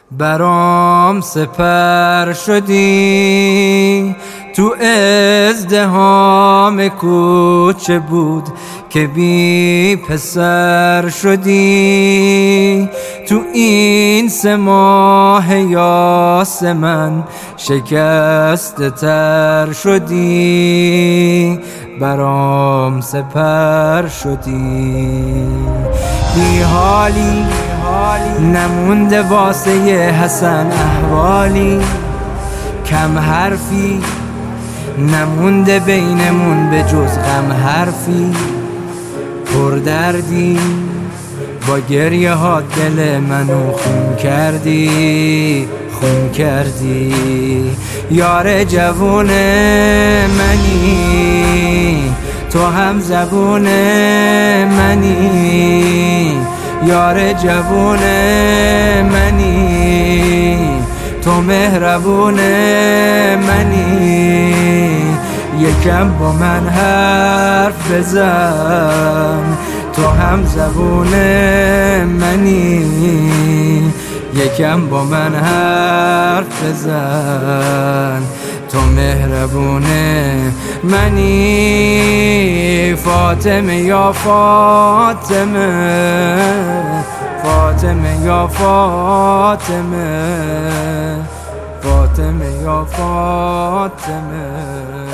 برام سپر شدی، تو ازدحام کوچه بود که بی پسر شدی. تو این 3 ماه یاس من شکسته تر شدی، برام سپر شدی. بی حالی نمونده واسه حسن احوالی، کم حرفی نمونده بینمون به جز غم حرفی. پر دردی با گریه ها دل منو خون کردی، خون کردی. یار جوون منی، تو هم زبون منی. یار جوون منی، تو مهربون منی. یکم با من حرف بزن، تو هم زبون منی. یکم با من حرف بزن، تو مهربون منی. فاطمه یا فاطمه، فاطمه یا فاطمه، فاطمه یا فاطمه.